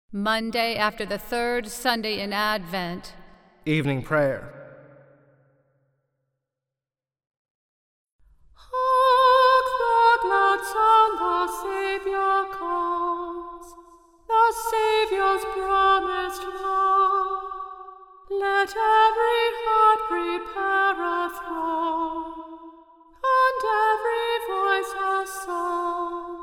Monday after the third Sunday in Advent. Evening prayer. Hark, the glad sound, the Saviour comes, the Saviour's promised love. Let every heart prepare a throne, and every voice a song.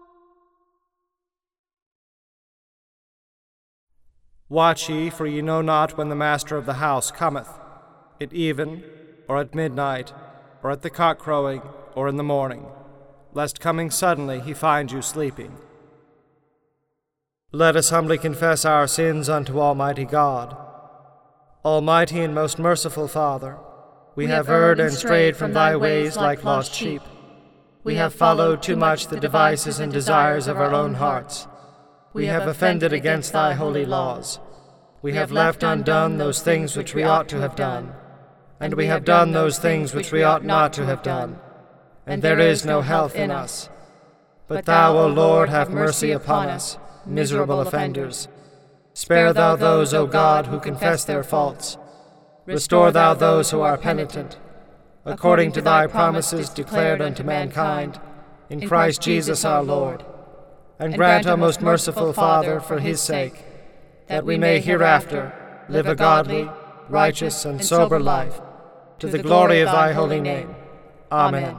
Watch ye, for ye know not when the master of the house cometh, at even, or at midnight, or at the cock crowing, or in the morning, lest coming suddenly he find you sleeping. Let us humbly confess our sins unto Almighty God. Almighty and most merciful Father, we have erred and strayed from thy ways like lost sheep. We have followed too much the devices and desires of our own hearts. We have offended against thy holy laws. We have left undone those things which we ought to have done, and we have done those things which we ought not to have done, and there is no health in us. But thou, O Lord, have mercy upon us, miserable offenders. Spare thou those, O God, who confess their faults. Restore thou those who are penitent, according to thy promises declared unto mankind, in Christ Jesus our Lord. And grant, O most merciful Father, for his sake, that we may hereafter live a godly, righteous, and sober life, to the glory of thy holy name. Amen.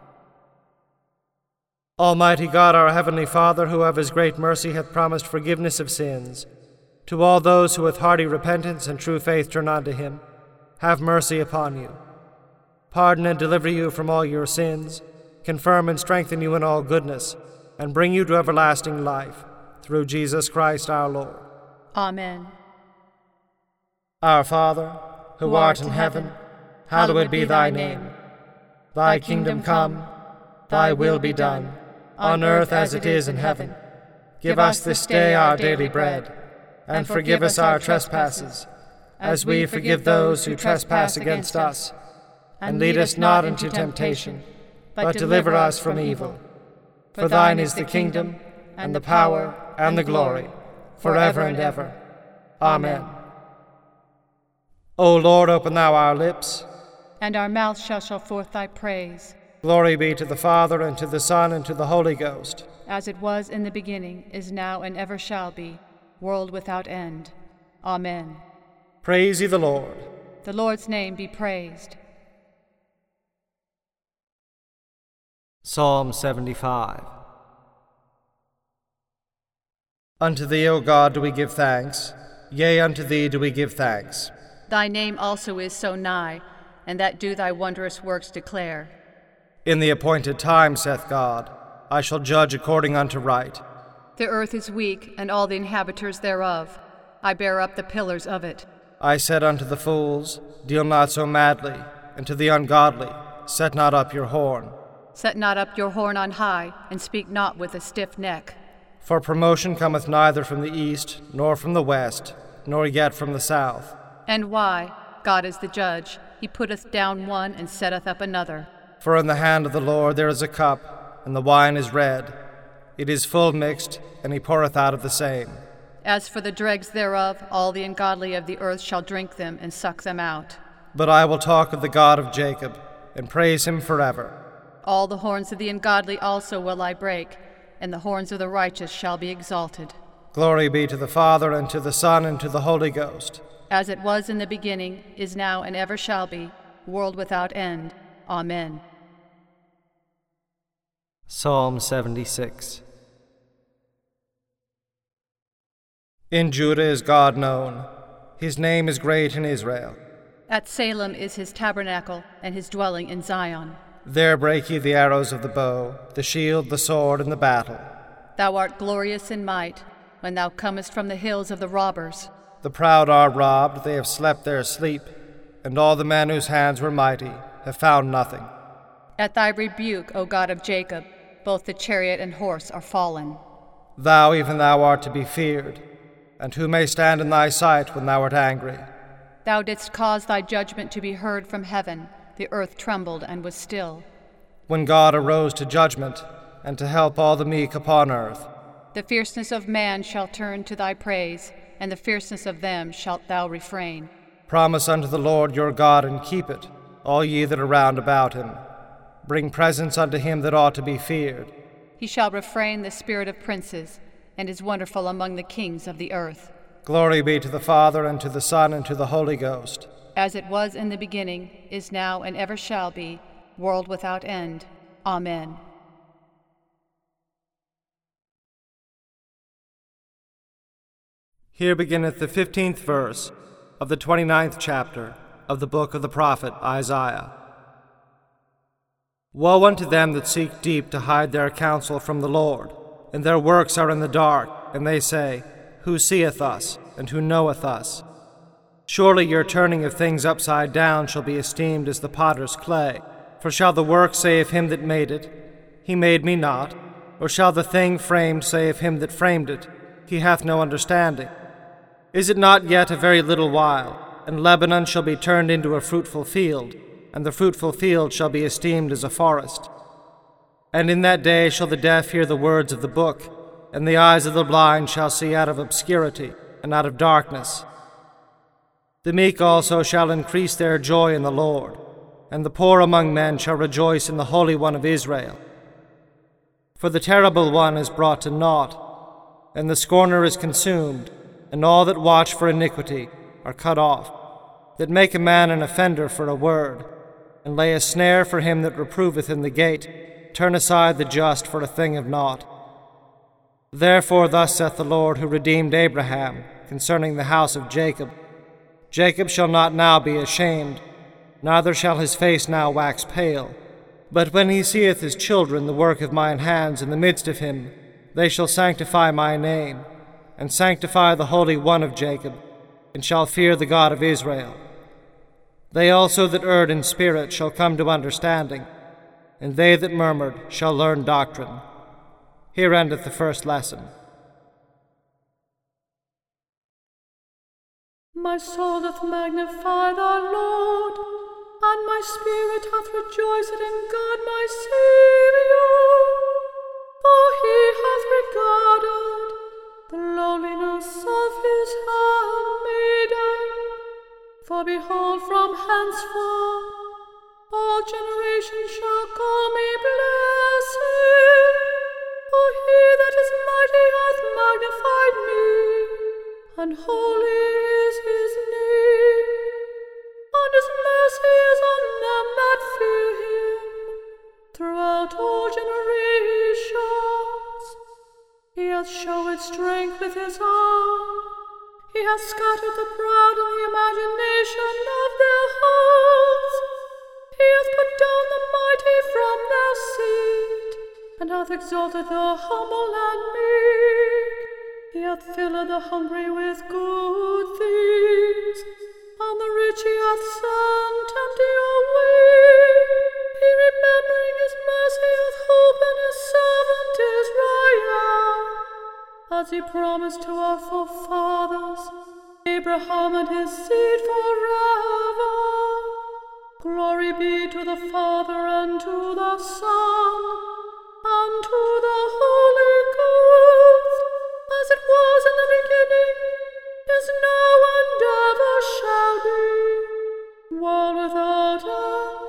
Almighty God, our heavenly Father, who of his great mercy hath promised forgiveness of sins, to all those who with hearty repentance and true faith turn unto him, have mercy upon you. Pardon and deliver you from all your sins, confirm and strengthen you in all goodness, and bring you to everlasting life, through Jesus Christ our Lord. Amen. Our Father, who art in heaven, hallowed be thy name. Thy kingdom come, thy will be done, on earth as it is in heaven. Give us this day our daily bread, and forgive us our trespasses, as we forgive those who trespass against us. And lead us not into temptation, but deliver us from evil. For thine is the kingdom, and the power, and the glory, forever and ever. Amen. O Lord, open thou our lips, And our mouth shall show forth thy praise, glory be to the Father, and to the Son, and to the Holy Ghost. as it was in the beginning, is now, and ever shall be, world without end. Amen. Praise ye the Lord. The Lord's name be praised. Psalm 75. Unto thee, O God, do we give thanks, yea, unto thee do we give thanks. Thy name also is so nigh, and that do thy wondrous works declare. In the appointed time, saith God, I shall judge according unto right. The earth is weak, and all the inhabitants thereof. I bear up the pillars of it. I said unto the fools, deal not so madly, and to the ungodly, set not up your horn. Set not up your horn on high, and speak not with a stiff neck. For promotion cometh neither from the east, nor from the west, nor yet from the south. And why? God is the judge. He putteth down one, and setteth up another. For in the hand of the Lord there is a cup, and the wine is red. It is full mixed, and he poureth out of the same. As for the dregs thereof, all the ungodly of the earth shall drink them, and suck them out. But I will talk of the God of Jacob, and praise him forever. All the horns of the ungodly also will I break, and the horns of the righteous shall be exalted. Glory be to the Father, and to the Son, and to the Holy Ghost. As it was in the beginning, is now, and ever shall be, world without end. Amen. Psalm 76. In Judah is God known. His name is great in Israel. At Salem is his tabernacle, and his dwelling in Zion. There break ye the arrows of the bow, the shield, the sword, and the battle. Thou art glorious in might, when thou comest from the hills of the robbers. The proud are robbed, they have slept their sleep, and all the men whose hands were mighty have found nothing. At thy rebuke, O God of Jacob, both the chariot and horse are fallen. Thou, even thou, art to be feared, and who may stand in thy sight when thou art angry? Thou didst cause thy judgment to be heard from heaven. The earth trembled and was still. When God arose to judgment, and to help all the meek upon earth, The fierceness of man shall turn to thy praise, and the fierceness of them shalt thou refrain. Promise unto the Lord your God, and keep it, all ye that are round about him. Bring presents unto him that ought to be feared. He shall refrain the spirit of princes, and is wonderful among the kings of the earth. Glory be to the Father, and to the Son, and to the Holy Ghost. As it was in the beginning, is now, and ever shall be, world without end. Amen. Here beginneth the 15th verse of the 29th chapter of the book of the prophet Isaiah. Woe unto them that seek deep to hide their counsel from the Lord, and their works are in the dark, and they say, Who seeth us, and who knoweth us? Surely your turning of things upside down shall be esteemed as the potter's clay. For shall the work say of him that made it, He made me not? Or shall the thing framed say of him that framed it, He hath no understanding? Is it not yet a very little while, and Lebanon shall be turned into a fruitful field, and the fruitful field shall be esteemed as a forest? And in that day shall the deaf hear the words of the book, and the eyes of the blind shall see out of obscurity, and out of darkness. The meek also shall increase their joy in the Lord, and the poor among men shall rejoice in the Holy One of Israel. For the terrible one is brought to naught, and the scorner is consumed, and all that watch for iniquity are cut off, that make a man an offender for a word, and lay a snare for him that reproveth in the gate, turn aside the just for a thing of naught. Therefore thus saith the Lord, who redeemed Abraham, concerning the house of Jacob, Jacob shall not now be ashamed, neither shall his face now wax pale. But when he seeth his children the work of mine hands in the midst of him, they shall sanctify my name, and sanctify the Holy One of Jacob, and shall fear the God of Israel. They also that erred in spirit shall come to understanding, and they that murmured shall learn doctrine. Here endeth the first lesson. My soul doth magnify the Lord, and my spirit hath rejoiced in God my Saviour. For he hath regarded the lowliness of his handmaiden. For behold, from henceforth all generations shall call me blessed. For he that is mighty hath magnified me, and holy is his name. And his mercy is on them that fear him throughout all generations. He hath showed strength with his arm. He hath scattered the proud in the imagination of their hearts. He hath put down the mighty from their seat, and hath exalted the humble and meek. He hath filled the hungry with good things, and the rich he hath sent empty away. He, remembering his mercy, hath hope in his servant Israel, as he promised to our forefathers, Abraham and his seed forever. Glory be to the Father, and to the Son, and to the Holy Ghost, as it was in the beginning, is now, and ever shall be, world without end.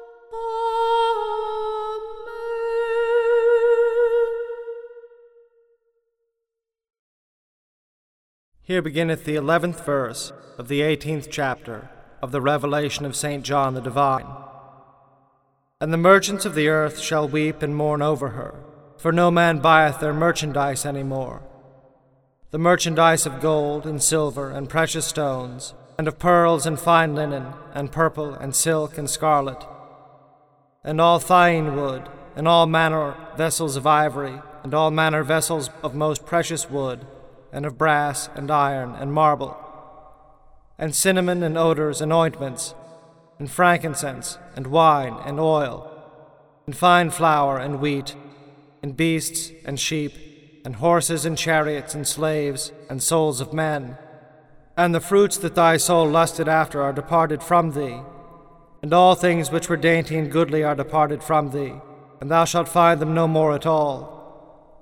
Here beginneth the 11th verse of the 18th chapter of the Revelation of St. John the Divine. And the merchants of the earth shall weep and mourn over her, for no man buyeth their merchandise any more. The merchandise of gold and silver and precious stones, and of pearls and fine linen, and purple and silk and scarlet, and all thyine wood, and all manner vessels of ivory, and all manner vessels of most precious wood, and of brass and iron and marble, and cinnamon and odors and ointments, and frankincense and wine and oil, and fine flour and wheat, and beasts and sheep, and horses and chariots and slaves and souls of men. And the fruits that thy soul lusted after are departed from thee, and all things which were dainty and goodly are departed from thee, and thou shalt find them no more at all.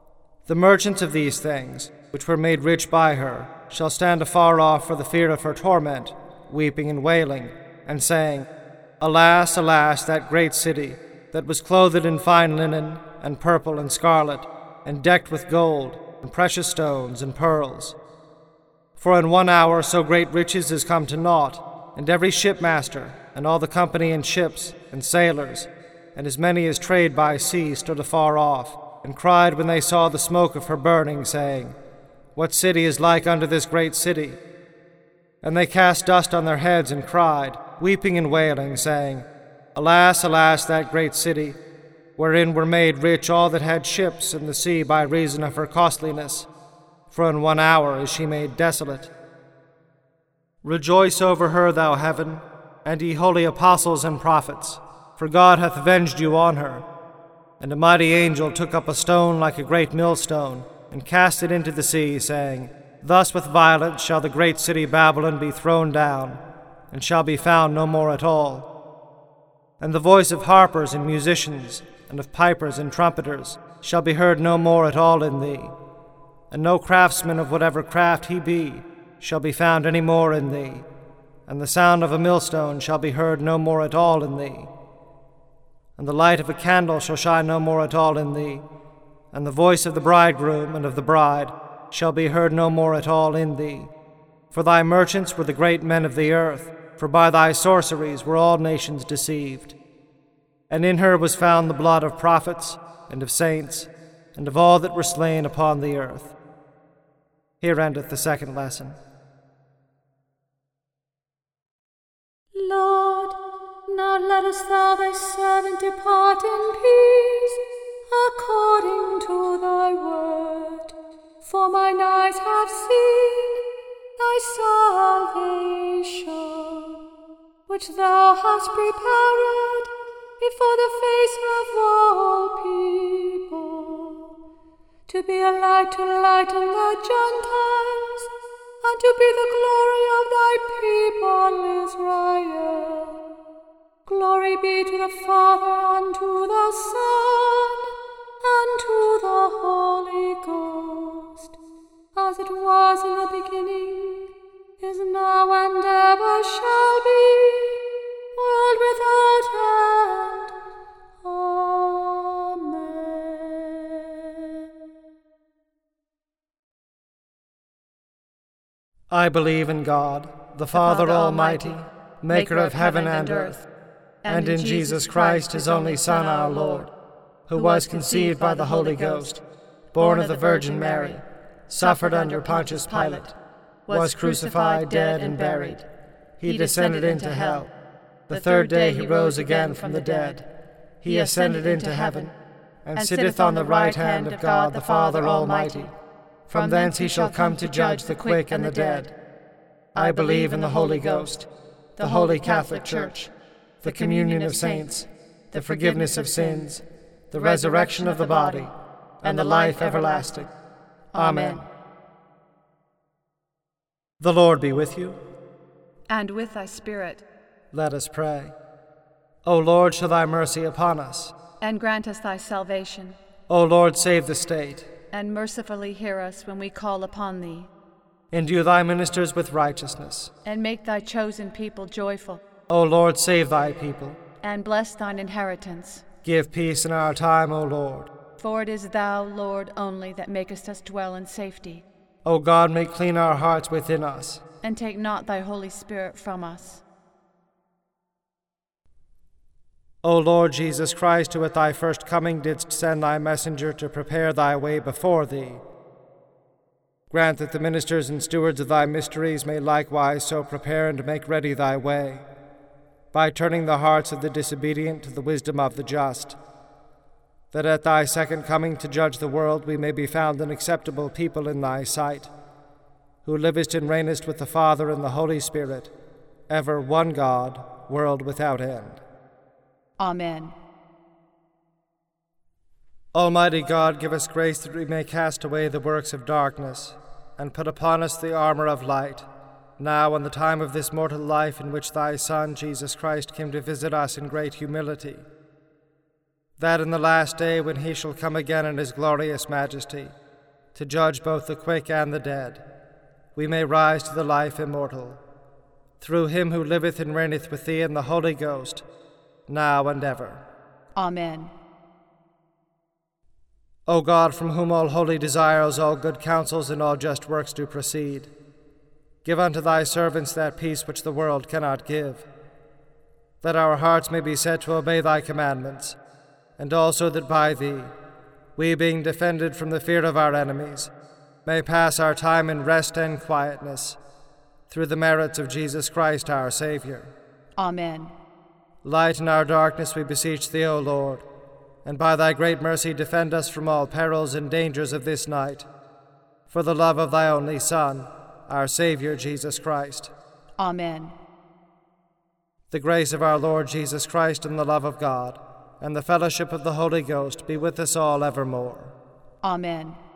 The merchants of these things, which were made rich by her, shall stand afar off for the fear of her torment, weeping and wailing, and saying, Alas, alas, that great city, that was clothed in fine linen, and purple and scarlet, and decked with gold, and precious stones, and pearls. For in 1 hour so great riches is come to naught, and every shipmaster, and all the company in ships, and sailors, and as many as trade by sea stood afar off, and cried when they saw the smoke of her burning, saying, What city is like unto this great city? And they cast dust on their heads and cried, weeping and wailing, saying, Alas, alas, that great city, wherein were made rich all that had ships in the sea by reason of her costliness. For in 1 hour is she made desolate. Rejoice over her, thou heaven, and ye holy apostles and prophets, for God hath avenged you on her. And a mighty angel took up a stone like a great millstone, and cast it into the sea, saying, Thus with violence shall the great city Babylon be thrown down, and shall be found no more at all. And the voice of harpers and musicians, and of pipers and trumpeters, shall be heard no more at all in thee. And no craftsman of whatever craft he be, shall be found any more in thee. And the sound of a millstone shall be heard no more at all in thee. And the light of a candle shall shine no more at all in thee. And the voice of the bridegroom and of the bride shall be heard no more at all in thee. For thy merchants were the great men of the earth, for by thy sorceries were all nations deceived. And in her was found the blood of prophets, and of saints, and of all that were slain upon the earth. Here endeth the second lesson. Lord, now lettest thou thy servant depart in peace, according to thy word. For mine eyes have seen thy salvation, which thou hast prepared before the face of all people, to be a light to lighten the Gentiles, and to be the glory of thy people Israel. Glory be to the Father, and to the Son, and to the Holy Ghost, as it was in the beginning, is now, and ever shall be, world without end. Amen. I believe in God, the Father Almighty, maker of heaven and earth, and in Jesus Christ, his only Son, our Lord, who was conceived by the Holy Ghost, born of the Virgin Mary, suffered under Pontius Pilate, was crucified, dead, and buried. He descended into hell. The third day he rose again from the dead. He ascended into heaven, and sitteth on the right hand of God the Father Almighty. From thence he shall come to judge the quick and the dead. I believe in the Holy Ghost, the Holy Catholic Church, the communion of saints, the forgiveness of sins, the resurrection of the body, and the life everlasting. Amen. The Lord be with you. And with thy spirit. Let us pray. O Lord, show thy mercy upon us. And grant us thy salvation. O Lord, save the state. And mercifully hear us when we call upon thee. Endue thy ministers with righteousness. And make thy chosen people joyful. O Lord, save thy people. And bless thine inheritance. Give peace in our time, O Lord. For it is thou, Lord, only that makest us dwell in safety. O God, make clean our hearts within us. And take not thy Holy Spirit from us. O Lord Jesus Christ, who at thy first coming didst send thy messenger to prepare thy way before thee, grant that the ministers and stewards of thy mysteries may likewise so prepare and make ready thy way, by turning the hearts of the disobedient to the wisdom of the just, that at thy second coming to judge the world we may be found an acceptable people in thy sight, who livest and reignest with the Father and the Holy Spirit, ever one God, world without end. Amen. Almighty God, give us grace that we may cast away the works of darkness, and put upon us the armor of light, now in the time of this mortal life in which thy Son, Jesus Christ, came to visit us in great humility, that in the last day when he shall come again in his glorious majesty, to judge both the quick and the dead, we may rise to the life immortal. Through him who liveth and reigneth with thee in the Holy Ghost, now and ever. Amen. O God, from whom all holy desires, all good counsels, and all just works do proceed, give unto thy servants that peace which the world cannot give, that our hearts may be set to obey thy commandments, and also that by thee, we being defended from the fear of our enemies, may pass our time in rest and quietness, through the merits of Jesus Christ our Savior. Amen. Lighten our darkness, we beseech thee, O Lord, and by thy great mercy defend us from all perils and dangers of this night, for the love of thy only Son, our Savior, Jesus Christ. Amen. The grace of our Lord Jesus Christ and the love of God, and the fellowship of the Holy Ghost be with us all evermore. Amen.